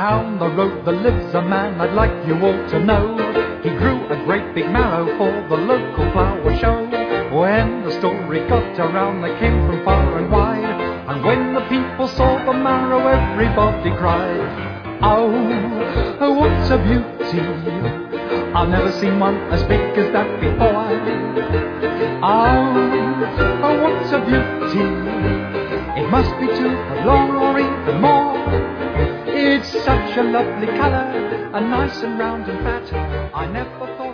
Down the road there lives a man I'd like you all to know. He grew a great big mallow for the local flower show. When the story got around, they came from far and wide, and when the people saw the mallow, everybody cried, "Oh, what a beauty! I've never seen one as big as that before. Oh, what a beauty! It must be 2 foot long or even more. It's such a lovely colour, and nice and round and fat. I never thought